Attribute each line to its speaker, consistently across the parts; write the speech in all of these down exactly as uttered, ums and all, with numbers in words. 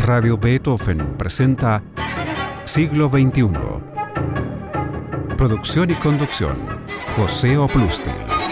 Speaker 1: Radio Beethoven presenta Siglo veintiuno. Producción y conducción, José Oplustil.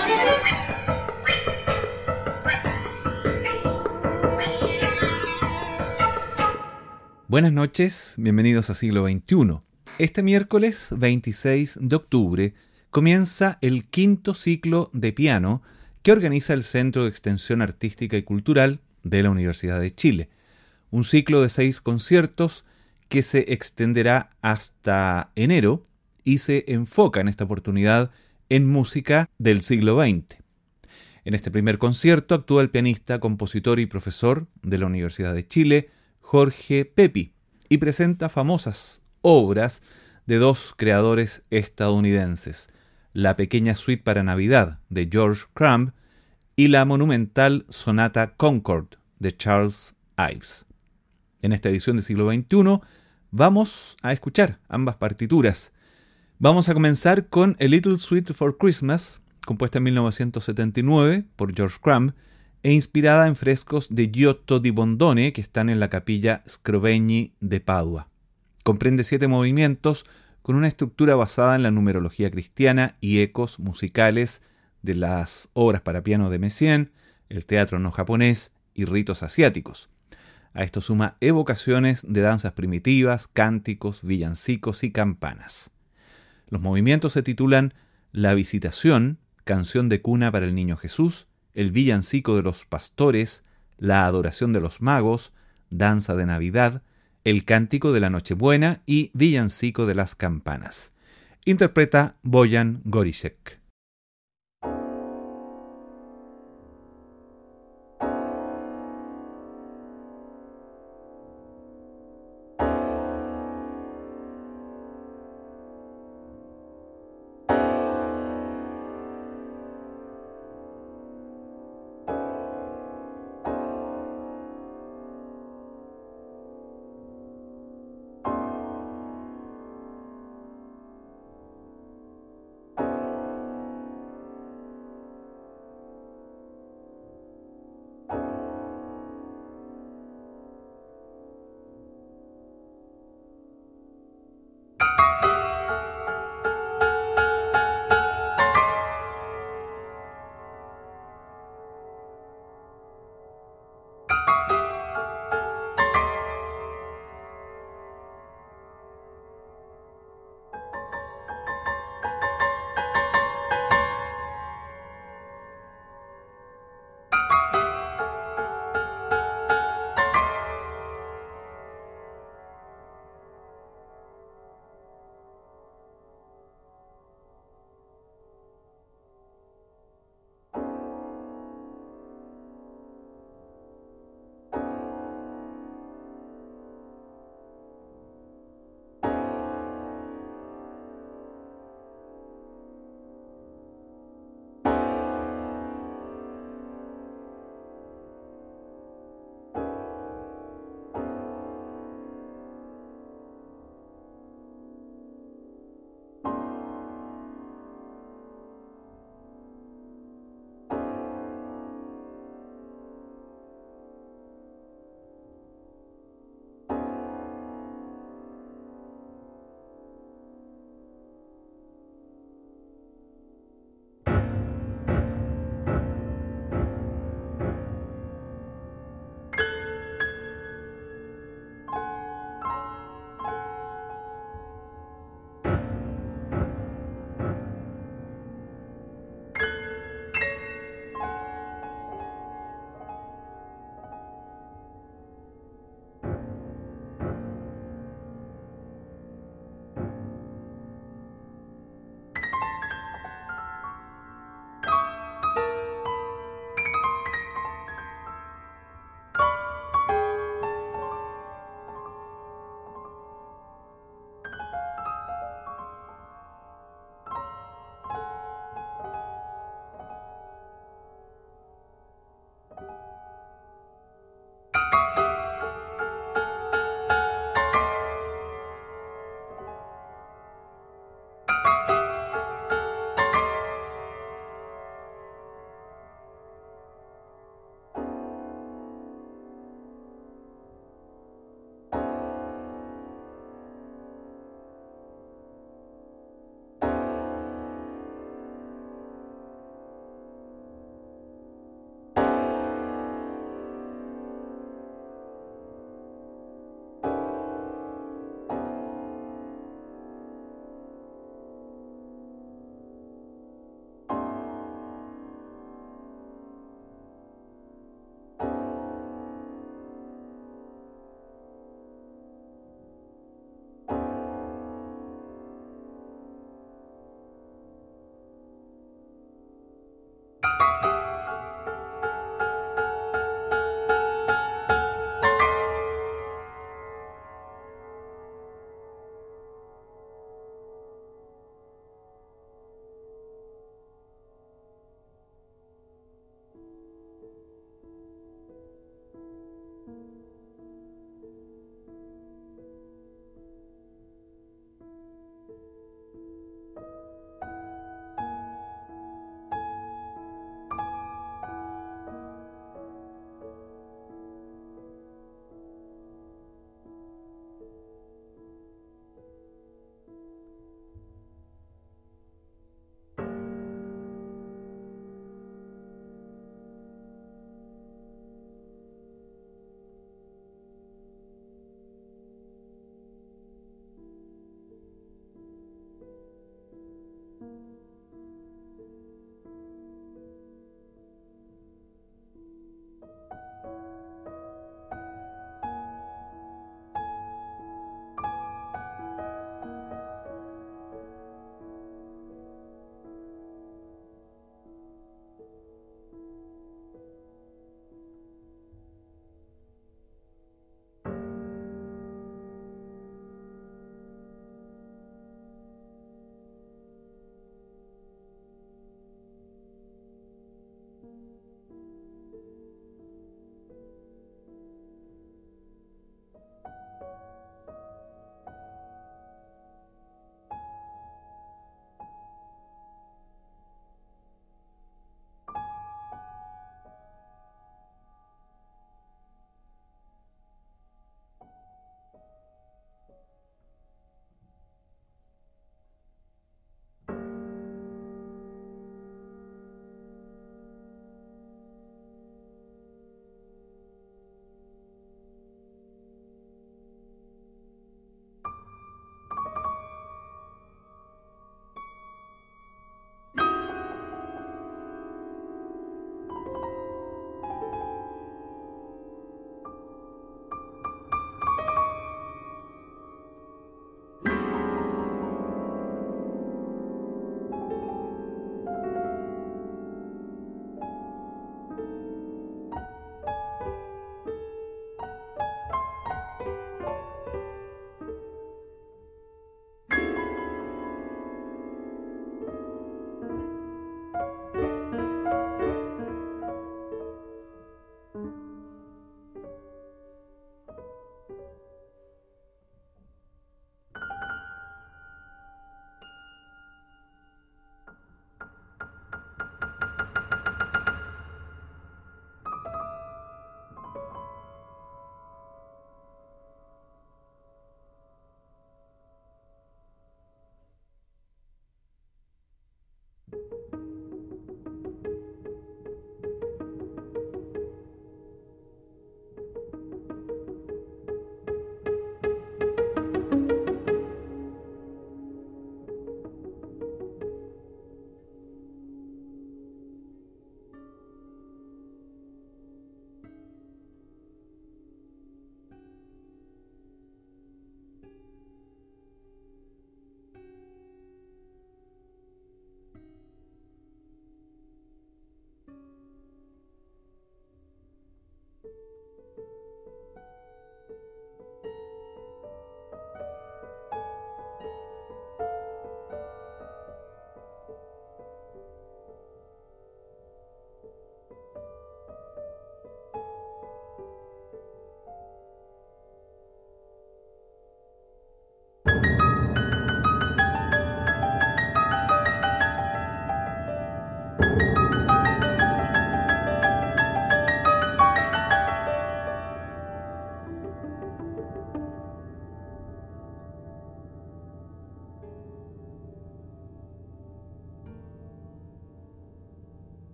Speaker 2: Buenas noches, bienvenidos a Siglo veintiuno. Este miércoles veintiséis de octubre comienza el quinto ciclo de piano que organiza el Centro de Extensión Artística y Cultural de la Universidad de Chile. Un ciclo de seis conciertos que se extenderá hasta enero y se enfoca en esta oportunidad en música del siglo veinte. En este primer concierto actúa el pianista, compositor y profesor de la Universidad de Chile, Jorge Pepi, y presenta famosas obras de dos creadores estadounidenses, la Pequeña Suite para Navidad de George Crumb y la monumental Sonata Concord de Charles Ives. En esta edición de Siglo veintiuno vamos a escuchar ambas partituras. Vamos a comenzar con A Little Suite for Christmas, compuesta en mil novecientos setenta y nueve por George Crumb e inspirada en frescos de Giotto di Bondone que están en la capilla Scrovegni de Padua. Comprende siete movimientos con una estructura basada en la numerología cristiana y ecos musicales de las obras para piano de Messiaen, el teatro no japonés y ritos asiáticos. A esto suma evocaciones de danzas primitivas, cánticos, villancicos y campanas. Los movimientos se titulan La Visitación, Canción de Cuna para el Niño Jesús, El Villancico de los Pastores, La Adoración de los Magos, Danza de Navidad, El Cántico de la Nochebuena y Villancico de las Campanas. Interpreta Bojan Gorisek.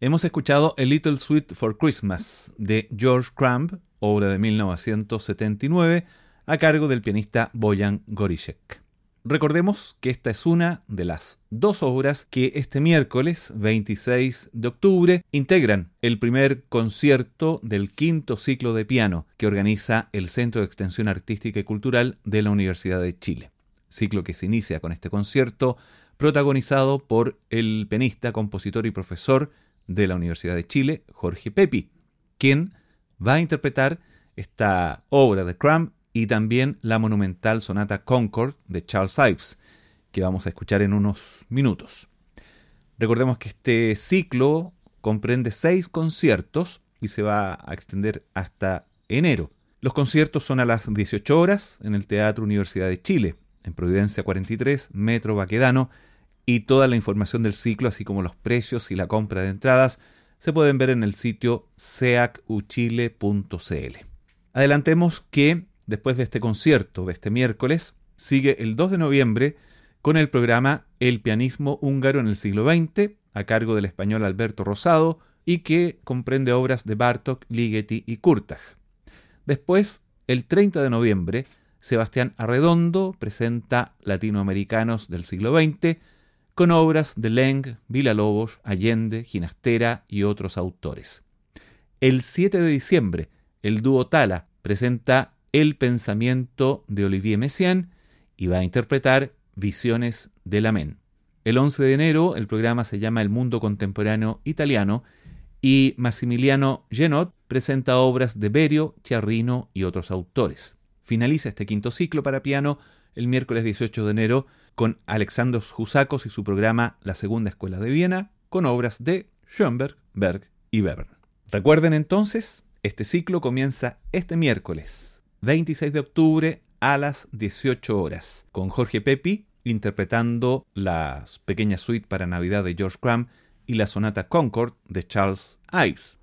Speaker 2: Hemos escuchado A Little Sweet for Christmas de George Crumb, obra de mil novecientos setenta y nueve, a cargo del pianista Bojan Goríček. Recordemos que esta es una de las dos obras que este miércoles veintiséis de octubre integran el primer concierto del quinto ciclo de piano que organiza el Centro de Extensión Artística y Cultural de la Universidad de Chile. Ciclo que se inicia con este concierto protagonizado por el pianista, compositor y profesor de la Universidad de Chile, Jorge Pepi, quien va a interpretar esta obra de Crumb y también la monumental sonata Concord de Charles Ives, que vamos a escuchar en unos minutos. Recordemos que este ciclo comprende seis conciertos y se va a extender hasta enero. Los conciertos son a las dieciocho horas en el Teatro Universidad de Chile, en Providencia cuarenta y tres, Metro Baquedano, y toda la información del ciclo, así como los precios y la compra de entradas, se pueden ver en el sitio seacuchile punto cl. Adelantemos que después de este concierto de este miércoles, sigue el dos de noviembre con el programa El pianismo húngaro en el siglo veinte, a cargo del español Alberto Rosado, y que comprende obras de Bartók, Ligeti y Kurtág. Después, el treinta de noviembre, Sebastián Arredondo presenta Latinoamericanos del siglo veinte, con obras de Leng, Villalobos, Allende, Ginastera y otros autores. El siete de diciembre, el dúo Tala presenta El pensamiento de Olivier Messiaen y va a interpretar Visiones del Amén. El once de enero, el programa se llama El mundo contemporáneo italiano y Massimiliano Genot presenta obras de Berio, Chiarrino y otros autores. Finaliza este quinto ciclo para piano el miércoles dieciocho de enero con Alexandros Jusakos y su programa La Segunda Escuela de Viena, con obras de Schoenberg, Berg y Webern. Recuerden entonces, este ciclo comienza este miércoles, veintiséis de octubre a las dieciocho horas, con Jorge Pepi interpretando las pequeñas suites para Navidad de George Crumb y la sonata Concord de Charles Ives.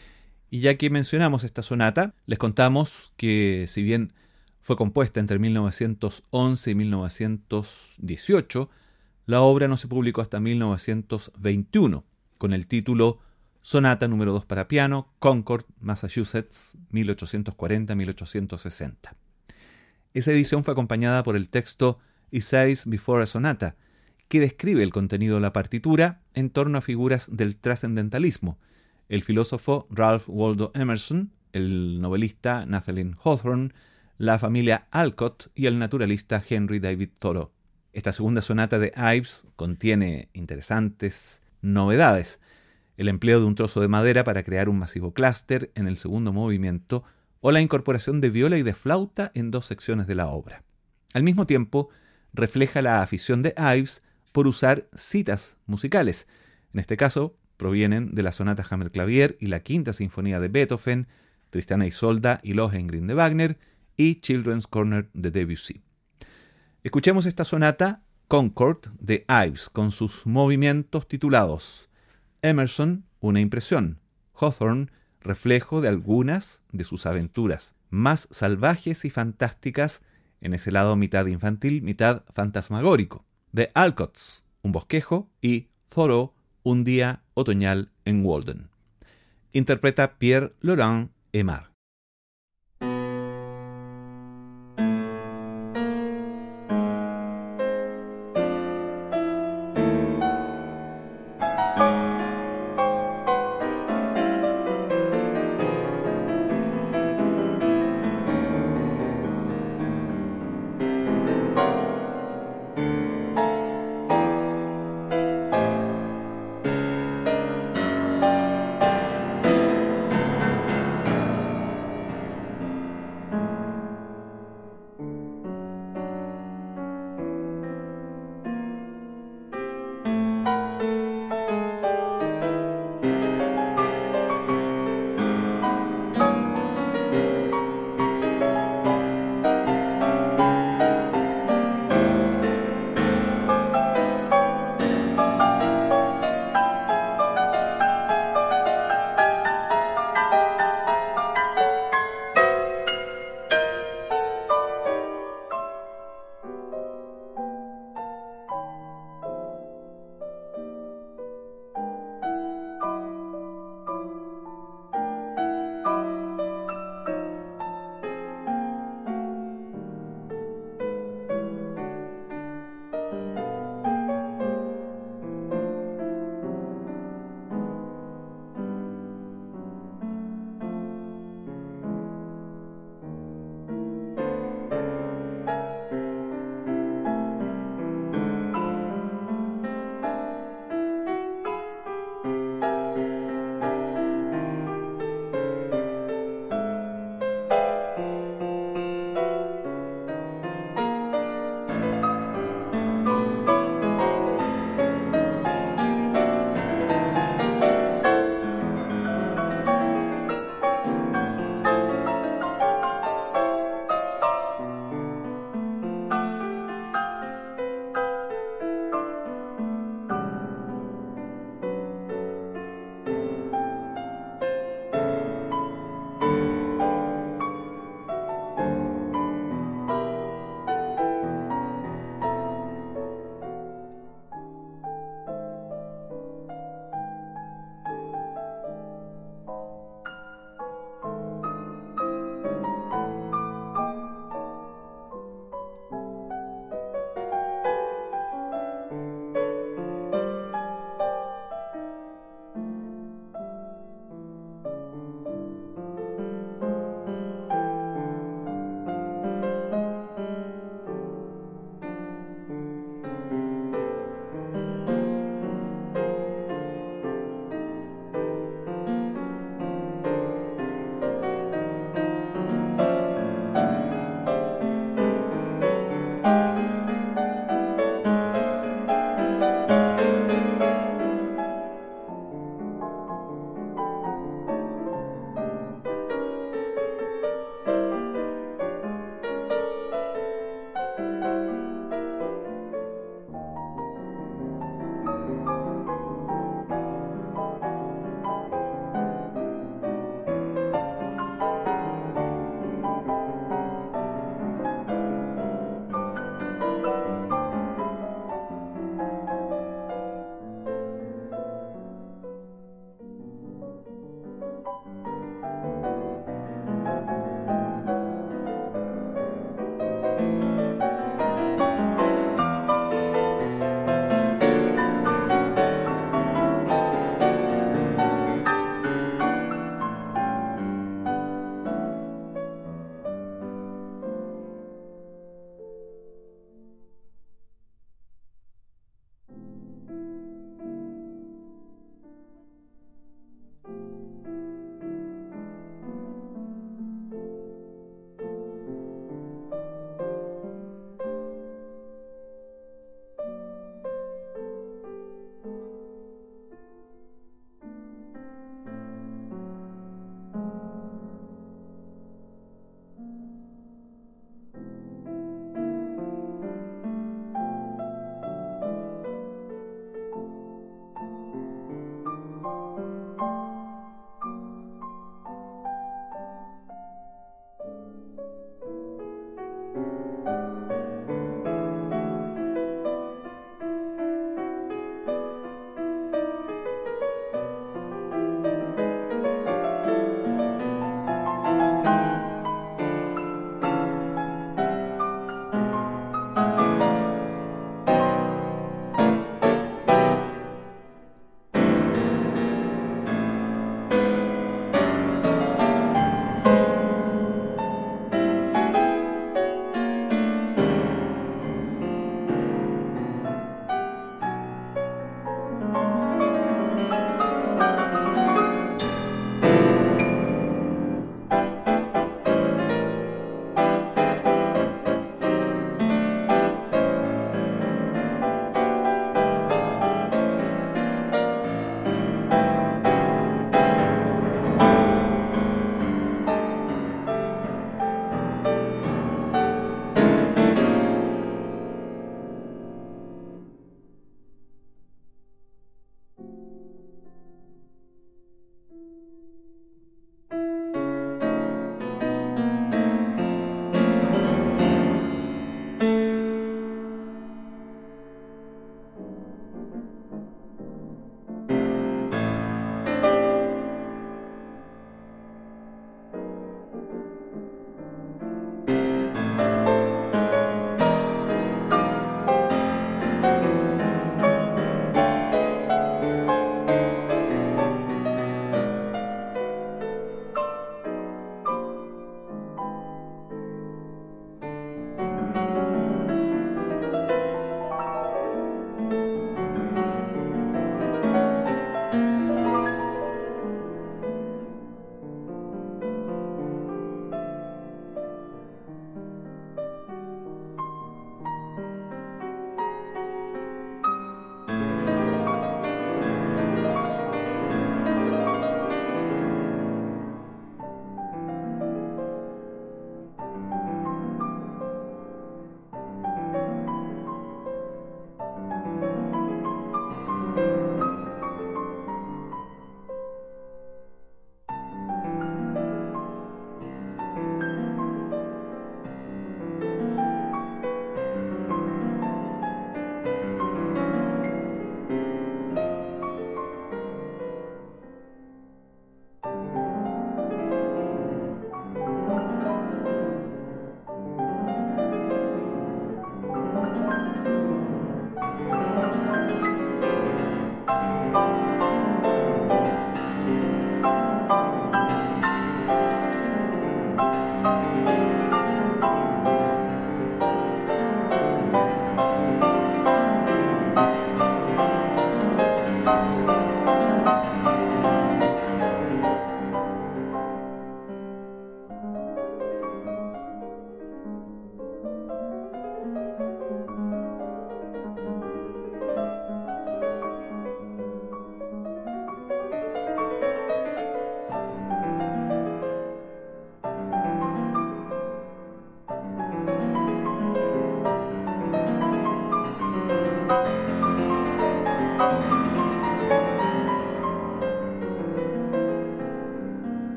Speaker 2: Y ya que mencionamos esta sonata, les contamos que si bien fue compuesta entre mil novecientos once y mil novecientos dieciocho, la obra no se publicó hasta mil novecientos veintiuno, con el título Sonata número dos para piano, Concord, Massachusetts, mil ochocientos cuarenta a mil ochocientos sesenta. Esa edición fue acompañada por el texto Essays Before a Sonata, que describe el contenido de la partitura en torno a figuras del trascendentalismo, el filósofo Ralph Waldo Emerson, el novelista Nathaniel Hawthorne, la familia Alcott y el naturalista Henry David Thoreau. Esta segunda sonata de Ives contiene interesantes novedades: el empleo de un trozo de madera para crear un masivo clúster en el segundo movimiento o la incorporación de viola y de flauta en dos secciones de la obra. Al mismo tiempo, refleja la afición de Ives por usar citas musicales. En este caso, provienen de la sonata Hammerklavier y la quinta sinfonía de Beethoven, Tristana e Isolda y Lohengrin de Wagner y Children's Corner de Debussy. Escuchemos esta sonata Concord de Ives con sus movimientos titulados Emerson, una impresión, Hawthorne, reflejo de algunas de sus aventuras más salvajes y fantásticas en ese lado mitad infantil, mitad fantasmagórico, de Alcotts, un bosquejo, y Thoreau, un día otoñal en Walden. Interpreta Pierre Laurent Aimard.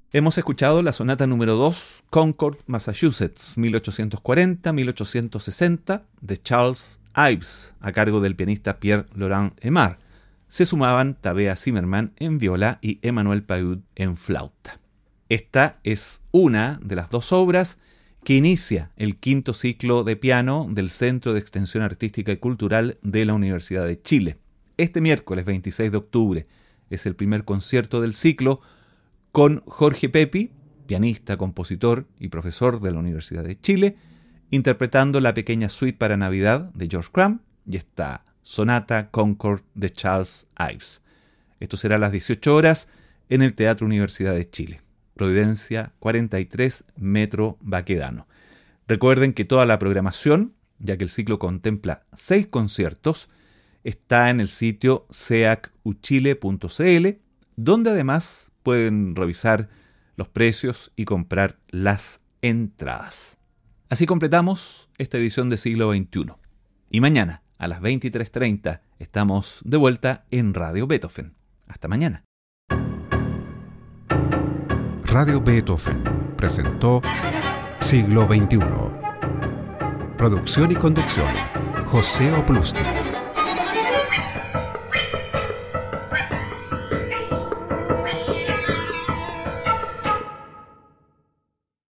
Speaker 2: Hemos escuchado la sonata número dos, Concord, Massachusetts, mil ochocientos cuarenta a mil ochocientos sesenta, de Charles Ives, a cargo del pianista Pierre-Laurent Aimard. Se sumaban Tabea Zimmerman en viola y Emmanuel Pahud en flauta. Esta es una de las dos obras que inicia el quinto ciclo de piano del Centro de Extensión Artística y Cultural de la Universidad de Chile. Este miércoles veintiséis de octubre es el primer concierto del ciclo con Jorge Pepi, pianista, compositor y profesor de la Universidad de Chile, interpretando la pequeña suite para Navidad de George Crumb y esta sonata Concord de Charles Ives. Esto será a las dieciocho horas en el Teatro Universidad de Chile. Providencia cuarenta y tres, Metro Baquedano. Recuerden que toda la programación, ya que el ciclo contempla seis conciertos, está en el sitio seac u chile punto c l, donde además pueden revisar los precios y comprar las entradas. Así completamos esta edición de Siglo veintiuno. Y mañana, a las veintitrés treinta, estamos de vuelta en Radio Beethoven. Hasta mañana.
Speaker 1: Radio Beethoven presentó Siglo veintiuno. Producción y conducción, José Oplusti.